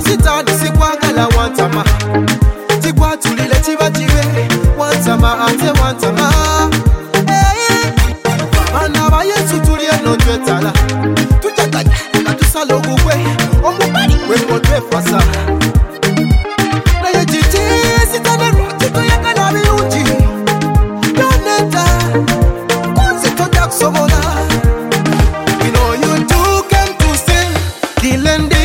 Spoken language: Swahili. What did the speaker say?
sitani sikwagala wantama tikwatulile tibajibe wantama ate wantama bana ba Yesu tulye notwetala tutakanya katusala ogugwe omubali gwe twefasa naye jiti sitane roti toyagala birungi yoneta kunze todakusobola you know you do come to sin dilende